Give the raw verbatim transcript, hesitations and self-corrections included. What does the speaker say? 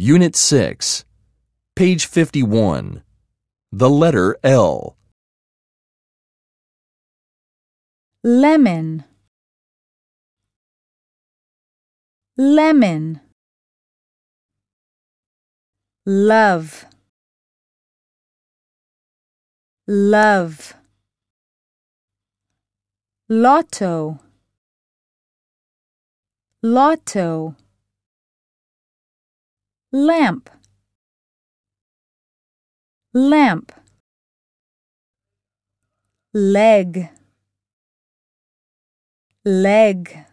Unit six, page fifty-one. The letter L. Lemon, lemon. Love, love. Lotto, lotto. Lamp, lamp. Leg, leg.